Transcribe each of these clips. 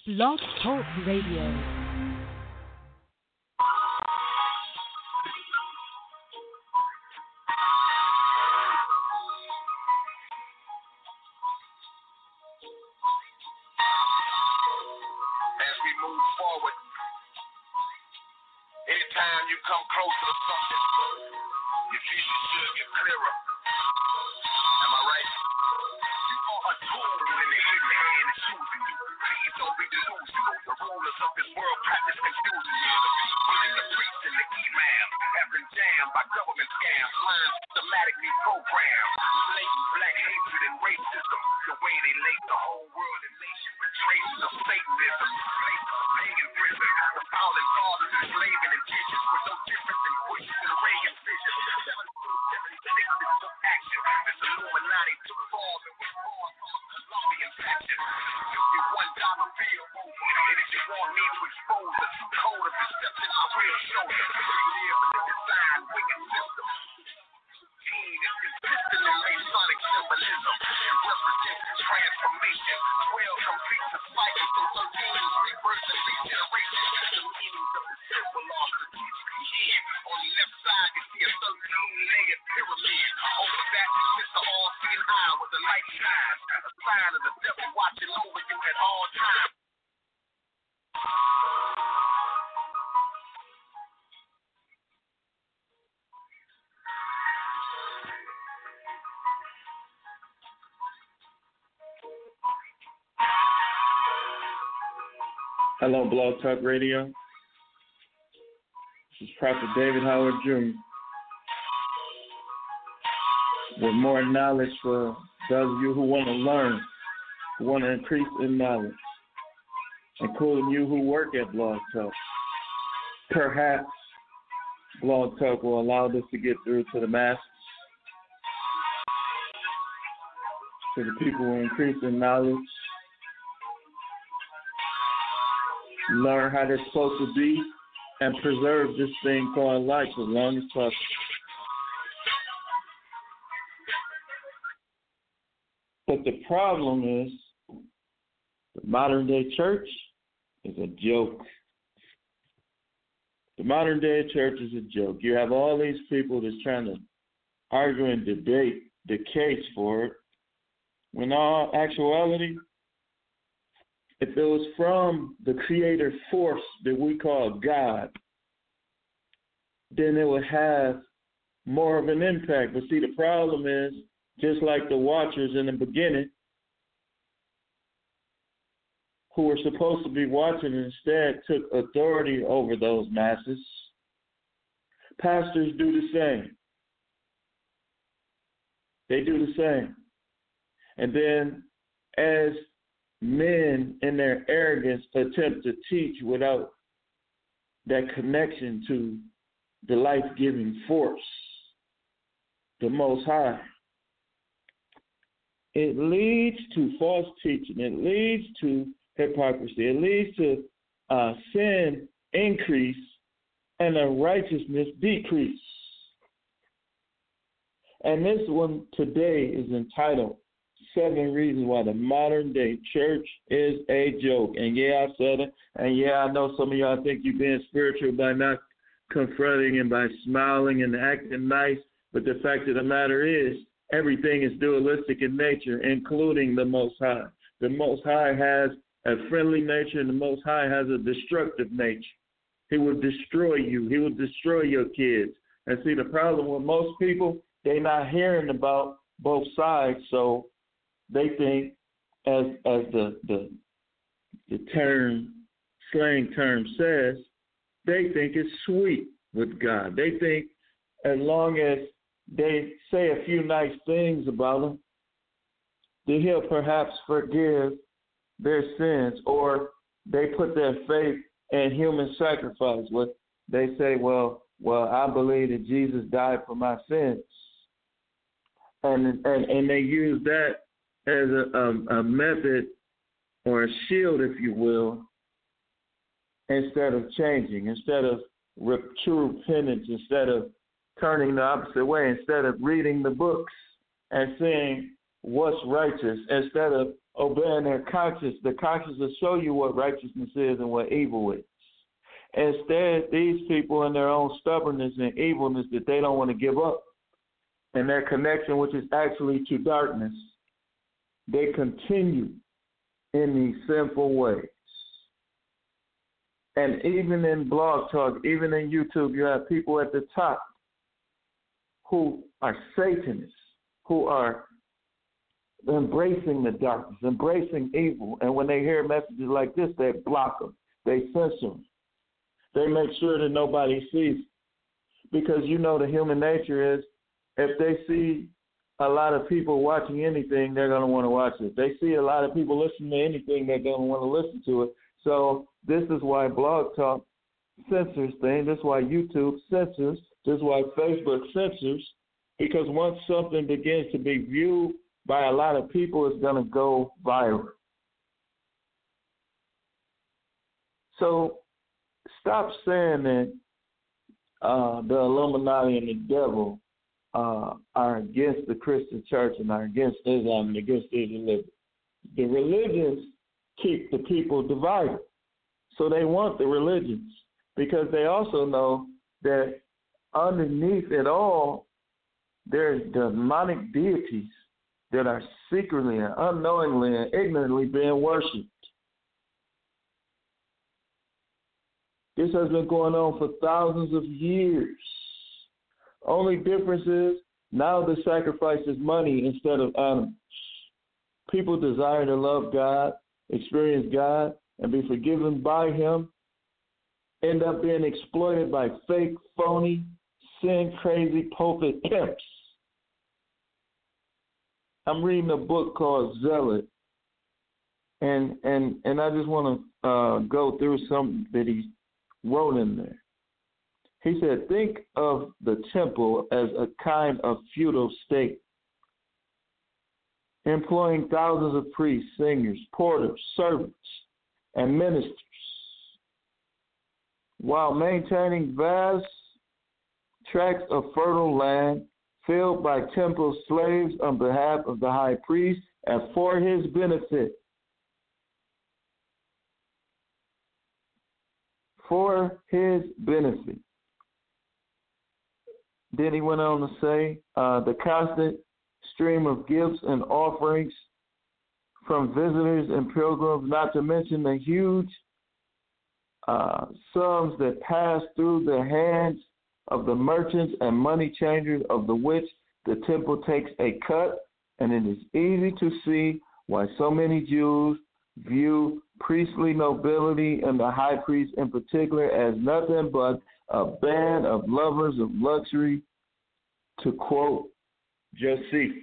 Blog Talk Radio. Hello, Blog Talk Radio. This is Prophet David Howard Jr. with more knowledge for those of you who want to learn, who want to increase in knowledge, including you who work at Blog Talk. Perhaps Blog Talk will allow this to get through to the masses, to the people who increase in knowledge, learn how they're supposed to be, and preserve this thing called life as long as possible. But the problem is, the modern day church is a joke. The modern day church is a joke. You have all these people that's trying to argue and debate the case for it, when in all actuality, if it was from the creator force that we call God, then it would have more of an impact. But see, the problem is, just like the watchers in the beginning, who were supposed to be watching instead took authority over those masses, pastors do the same. They do the same. And then as men in their arrogance attempt to teach without that connection to the life-giving force, the Most High, it leads to false teaching. It leads to hypocrisy. It leads to sin increase and righteousness decrease. And this one today is entitled 7 Reasons Why the Modern Day Church is a Joke. And yeah, I said it. And yeah, I know some of y'all think you're being spiritual by not confronting and by smiling and acting nice. But the fact of the matter is, everything is dualistic in nature, including the Most High. The Most High has a friendly nature, and the Most High has a destructive nature. He will destroy you. He will destroy your kids. And see, the problem with most people, they're not hearing about both sides, so they think, as the term, slang term says, they think it's sweet with God. They think as long as they say a few nice things about him, that he'll perhaps forgive their sins, or they put their faith in human sacrifice. What they say, well, I believe that Jesus died for my sins, and they use that as a method or a shield, if you will, instead of changing, instead of true repentance, instead of turning the opposite way, instead of reading the books and seeing what's righteous, instead of obeying their conscience. The conscience will show you what righteousness is and what evil is. Instead, these people in their own stubbornness and evilness that they don't want to give up, and their connection, which is actually to darkness, they continue in these sinful ways. And even in Blog Talk, even in YouTube, you have people at the top who are Satanists, who are embracing the darkness, embracing evil. And when they hear messages like this, they block them. They censor them. They make sure that nobody sees. Because you know the human nature is, if they see a lot of people watching anything, they're going to want to watch it. If they see a lot of people listening to anything, they're going to want to listen to it. So this is why Blog Talk censors things. This is why YouTube censors. This is why Facebook censors. Because once something begins to be viewed by a lot of people, it's going to go viral. So stop saying that the Illuminati and the devil are against the Christian church and are against Islam and against Israel. The religions keep the people divided. So they want the religions because they also know that underneath it all, there's demonic deities that are secretly and unknowingly and ignorantly being worshipped. This has been going on for thousands of years. Only difference is now the sacrifice is money instead of animals. People desire to love God, experience God, and be forgiven by Him, end up being exploited by fake, phony, sin-crazy pulpit pimps. I'm reading a book called Zealot, and I just want to go through something that he wrote in there. He said, think of the temple as a kind of feudal state, employing thousands of priests, singers, porters, servants, and ministers, while maintaining vast tracts of fertile land filled by temple slaves on behalf of the high priest and for his benefit. For his benefit. Then he went on to say, the constant stream of gifts and offerings from visitors and pilgrims, not to mention the huge sums that pass through the hands of the merchants and money changers, of the which the temple takes a cut, and it is easy to see why so many Jews view priestly nobility and the high priest in particular as nothing but a band of lovers of luxury, to quote Josephus.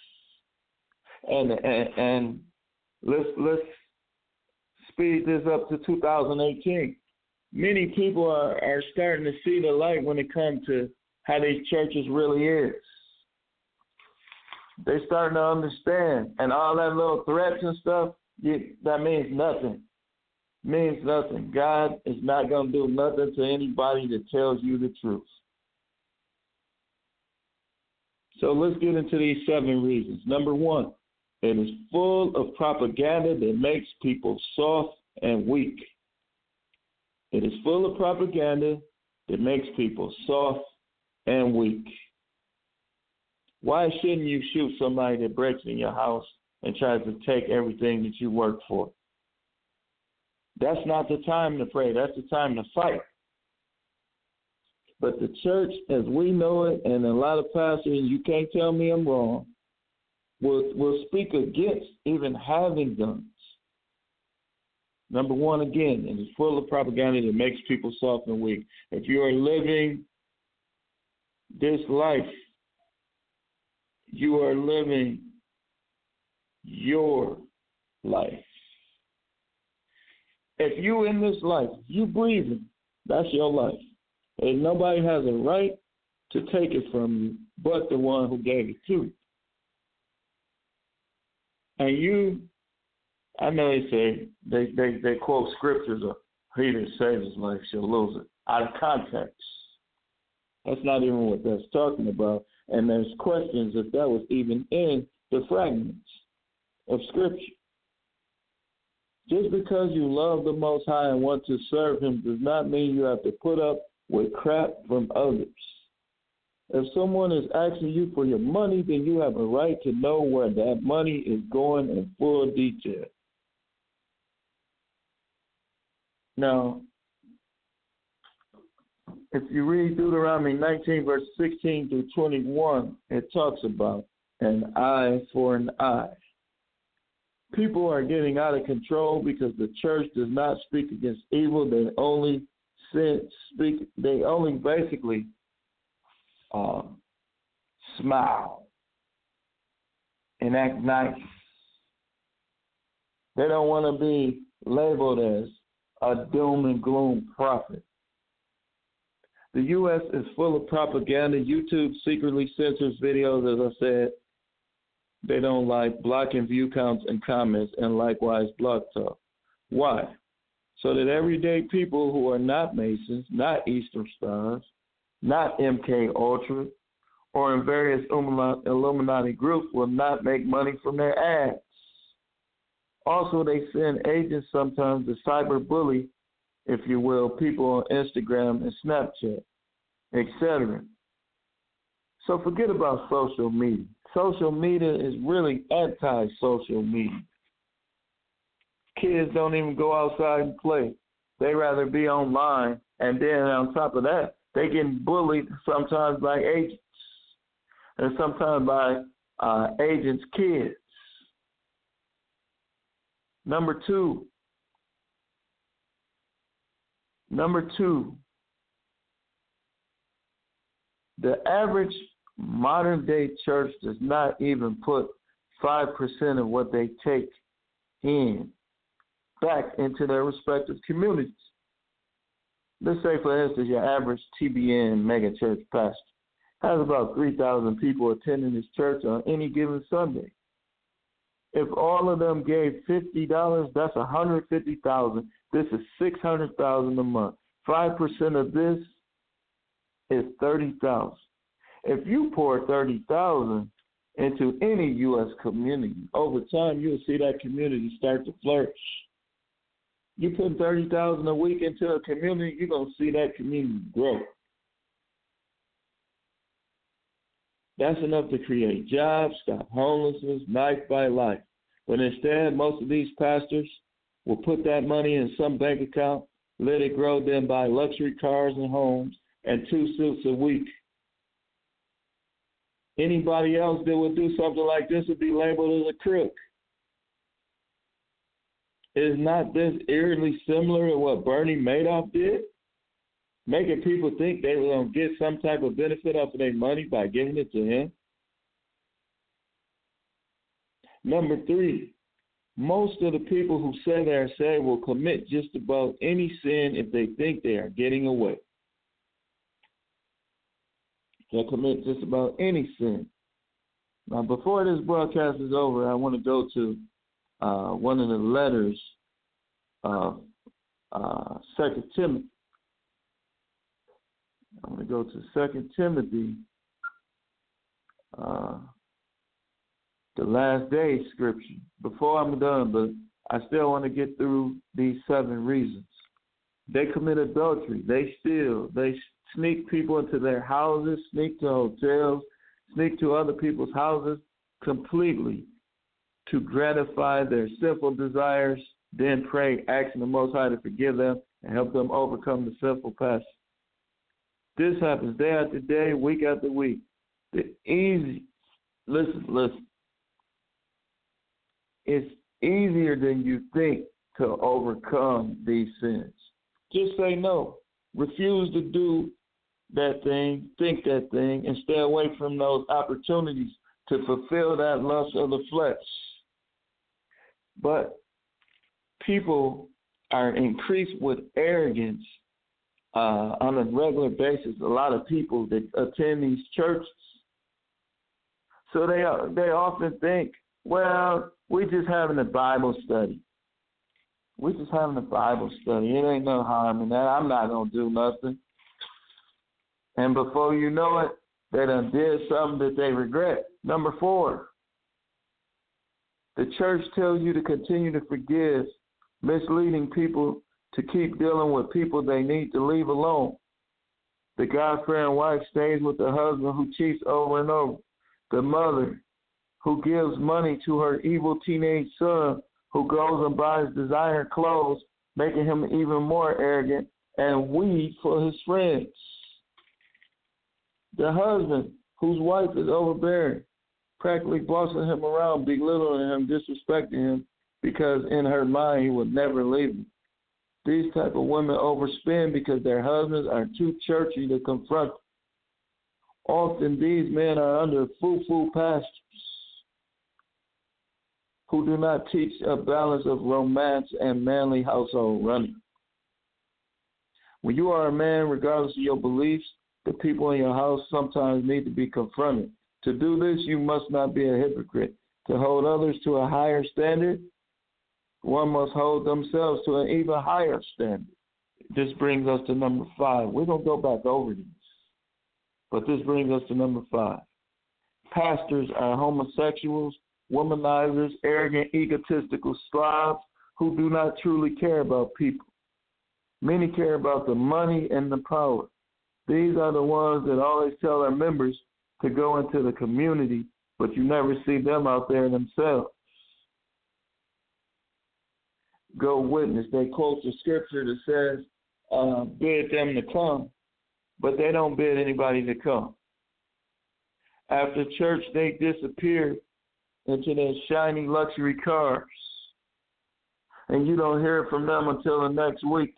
And let's speed this up to 2018. Many people are starting to see the light when it comes to how these churches really is. They're starting to understand, and all that little threats and stuff, that means nothing. Means nothing. God is not going to do nothing to anybody that tells you the truth. So let's get into these 7 reasons. Number 1, it is full of propaganda that makes people soft and weak. It is full of propaganda that makes people soft and weak. Why shouldn't you shoot somebody that breaks in your house and tries to take everything that you work for? That's not the time to pray. That's the time to fight. But the church, as we know it, and a lot of pastors, you can't tell me I'm wrong, will speak against even having guns. Number 1, again, it is full of propaganda that makes people soft and weak. If you are living this life, you are living your life. If you in this life, you breathing, that's your life. And nobody has a right to take it from you but the one who gave it to you. And you, I know they say, they quote scriptures of he that saves his life shall lose it, out of context. That's not even what that's talking about. And there's questions if that was even in the fragments of scripture. Just because you love the Most High and want to serve Him does not mean you have to put up with crap from others. If someone is asking you for your money, then you have a right to know where that money is going in full detail. Now, if you read Deuteronomy 19, verse 16 through 21, it talks about an eye for an eye. People are getting out of control because the church does not speak against evil. They only basically smile and act nice. They don't want to be labeled as a doom and gloom prophet. The U.S. is full of propaganda. YouTube secretly censors videos, as I said. They don't like blocking view counts and comments, and likewise Blog Talk. Why? So that everyday people who are not Masons, not Eastern Stars, not MK Ultra, or in various Illuminati groups will not make money from their ads. Also, they send agents sometimes to cyberbully, if you will, people on Instagram and Snapchat, etc. So forget about social media. Social media is really anti-social media. Kids don't even go outside and play. They rather be online, and then on top of that, they get bullied sometimes by agents, and sometimes by agents' kids. Number two, the average modern-day church does not even put 5% of what they take in back into their respective communities. Let's say, for instance, your average TBN megachurch pastor has about 3,000 people attending his church on any given Sunday. If all of them gave $50, that's $150,000. This is $600,000 a month. 5% of this is $30,000. If you pour $30,000 into any U.S. community, over time you'll see that community start to flourish. You put $30,000 a week into a community, you're gonna see that community grow. That's enough to create jobs, stop homelessness, life by life. But instead, most of these pastors will put that money in some bank account, let it grow, then buy luxury cars and homes and 2 suits a week. Anybody else that would do something like this would be labeled as a crook. Is not this eerily similar to what Bernie Madoff did? Making people think they were going to get some type of benefit off of their money by giving it to him? Number three, most of the people who say they are saved will commit just about any sin if they think they are getting away. They'll commit just about any sin. Now, before this broadcast is over, I want to go to one of the letters of 2 Timothy. I'm going to go to 2 Timothy, the last day scripture. Before I'm done, but I still want to get through these 7 reasons. They commit adultery. They steal. They sneak people into their houses, sneak to hotels, sneak to other people's houses completely to gratify their sinful desires, then pray, asking the Most High to forgive them and help them overcome the sinful passion. This happens day after day, week after week. Listen. It's easier than you think to overcome these sins. Just say no. Refuse to do that thing, think that thing, and stay away from those opportunities to fulfill that lust of the flesh. But people are increased with arrogance on a regular basis. A lot of people that attend these churches. So they often think, well, we're just having a Bible study. We're just having a Bible study. It ain't no harm in that. I'm not going to do nothing. And before you know it, they done did something that they regret. Number 4, the church tells you to continue to forgive misleading people to keep dealing with people they need to leave alone. The God-fearing wife stays with the husband who cheats over and over. The mother who gives money to her evil teenage son who goes and buys designer clothes, making him even more arrogant and weed for his friends. The husband whose wife is overbearing, practically bossing him around, belittling him, disrespecting him, because in her mind he would never leave him. These type of women overspend because their husbands are too churchy to confront them. Often these men are under foo-foo pastors who do not teach a balance of romance and manly household running. When you are a man, regardless of your beliefs, the people in your house sometimes need to be confronted. To do this, you must not be a hypocrite. To hold others to a higher standard, one must hold themselves to an even higher standard. This brings us to number 5. We're going to go back over these, but this brings us to number 5. Pastors are homosexuals, womanizers, arrogant, egotistical slobs who do not truly care about people. Many care about the money and the power. These are the ones that always tell their members to go into the community, but you never see them out there themselves. Go witness. They quote the scripture that says, bid them to come, but they don't bid anybody to come. After church, they disappear into their shiny luxury cars, and you don't hear from them until the next week.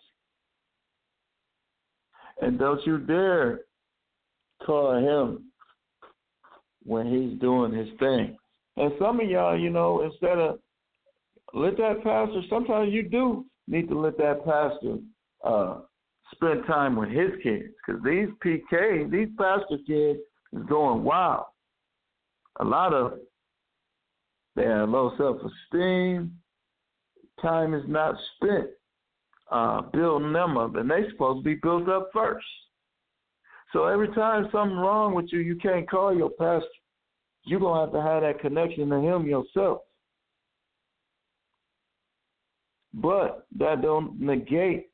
And don't you dare call him when he's doing his thing. And some of y'all, instead of let that pastor, sometimes you do need to let that pastor spend time with his kids, because these pastor kids is going wild. A lot of they have low self-esteem. Time is not spent building them up, and they're supposed to be built up first. So every time something's wrong with you, you can't call your pastor. You're going to have that connection to him yourself. But that don't negate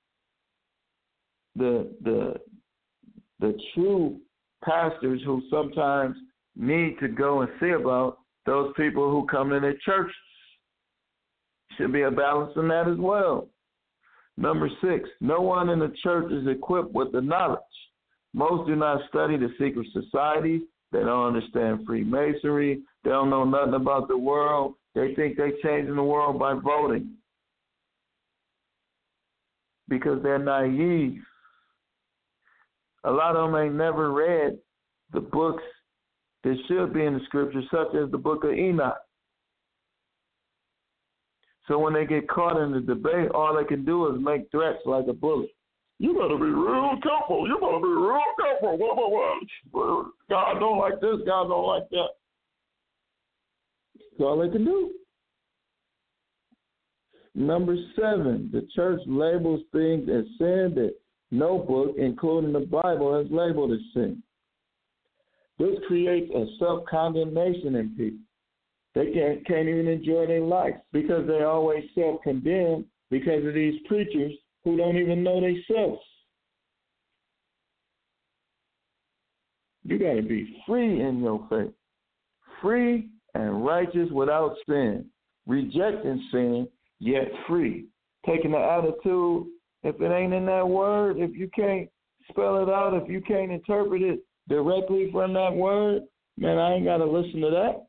the true pastors who sometimes need to go and see about those people who come in their churches. Should be a balance in that as well. Number 6, no one in the church is equipped with the knowledge. Most do not study the secret societies. They don't understand Freemasonry. They don't know nothing about the world. They think they're changing the world by voting because they're naive. A lot of them ain't never read the books that should be in the scriptures, such as the book of Enoch. So when they get caught in the debate, all they can do is make threats like a bullet. You better be real careful. You better be real careful. Blah, blah, blah. God don't like this. God don't like that. That's all they can do. Number 7, the church labels things as sin that no book, including the Bible, has labeled as sin. This creates a self-condemnation in people. They can't even enjoy their life because they always self-condemn because of these preachers who don't even know themselves. You got to be free in your faith, free and righteous without sin, rejecting sin, yet free. Taking the attitude, if it ain't in that word, if you can't spell it out, if you can't interpret it directly from that word, man, I ain't got to listen to that.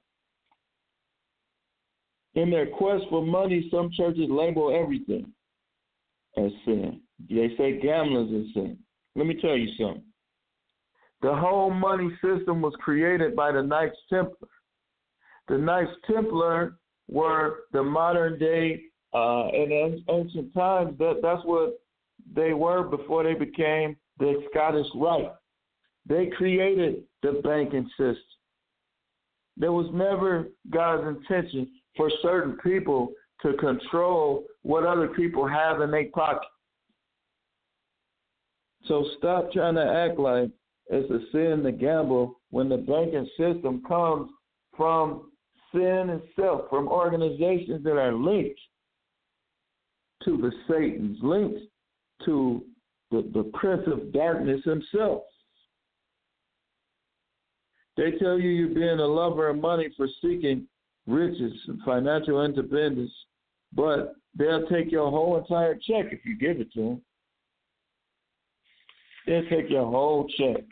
In their quest for money, some churches label everything as sin. They say gambling is sin. Let me tell you something. The whole money system was created by the Knights Templar. The Knights Templar were the modern day, in ancient times, that's what they were before they became the Scottish Rite. They created the banking system. There was never God's intention for certain people to control what other people have in their pocket. So stop trying to act like it's a sin to gamble when the banking system comes from sin itself, from organizations that are linked to the Satan's, linked to the prince of darkness himself. They tell you you're being a lover of money for seeking riches and financial independence, but they'll take your whole entire check if you give it to them. They'll take your whole check.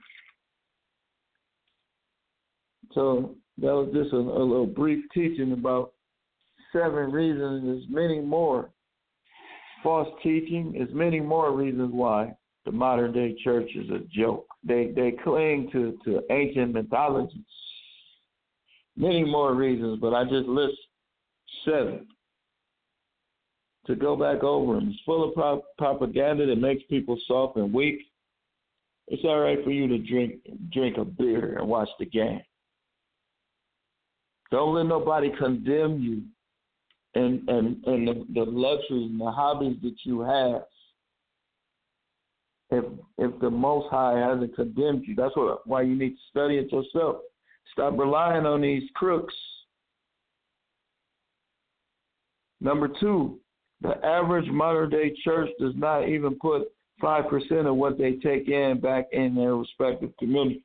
So that was just a little brief teaching about 7 reasons. There's many more. False teaching is many more reasons why the modern day church is a joke. They cling to ancient mythologies. Many more reasons, but I just list 7 to go back over them. It's full of propaganda that makes people soft and weak. It's all right for you to drink a beer and watch the game. Don't let nobody condemn you and the luxuries and the hobbies that you have. If the Most High hasn't condemned you, that's why you need to study it yourself. Stop relying on these crooks. Number 2, the average modern day church does not even put 5% of what they take in back in their respective communities.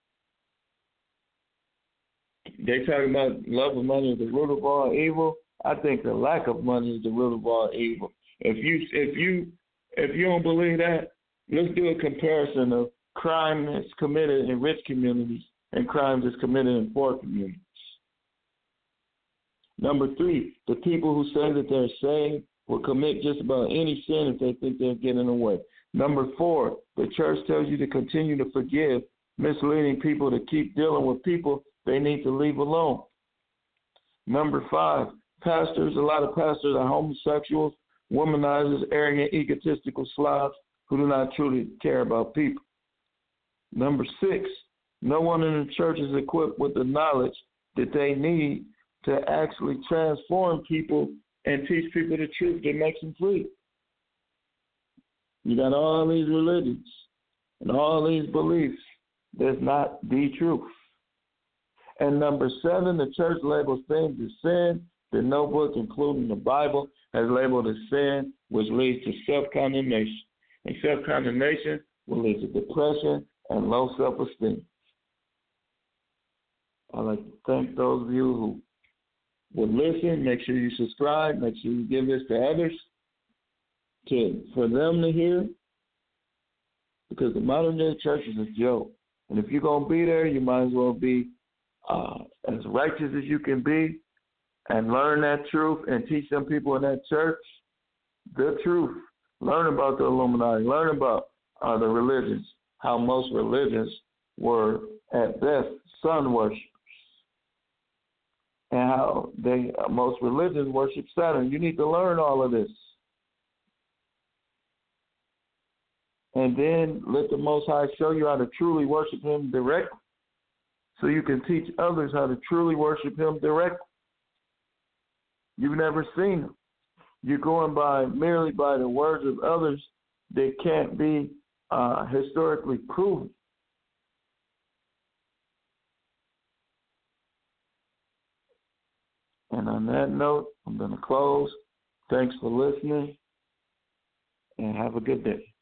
They talk about love of money is the root of all evil. I think the lack of money is the root of all evil. If you don't believe that, let's do a comparison of crime that's committed in rich communities and crime that's committed in poor communities. Number 3, the people who say that they're saved will commit just about any sin if they think they're getting away. Number 4, the church tells you to continue to forgive, misleading people to keep dealing with people they need to leave alone. Number 5, a lot of pastors are homosexuals, womanizers, arrogant, egotistical slobs who do not truly care about people. Number 6, no one in the church is equipped with the knowledge that they need to actually transform people and teach people the truth that makes them free. You got all these religions and all these beliefs. That's not the truth. And number 7, the church labels things as sin that no book, including the Bible, has labeled as sin, which leads to self-condemnation. And self-condemnation will lead to depression and low self-esteem. I'd like to thank those of you who would listen. Make sure you subscribe. Make sure you give this to others for them to hear. Because the modern day church is a joke. And if you're going to be there, you might as well be as righteous as you can be and learn that truth and teach some people in that church the truth. Learn about the Illuminati. Learn about the religions, how most religions were at best sun worshipers, and how most religions worship Saturn. You need to learn all of this. And then let the Most High show you how to truly worship Him directly, so you can teach others how to truly worship Him directly. You've never seen Him. You're going merely by the words of others that can't be historically proven. And on that note, I'm going to close. Thanks for listening, and have a good day.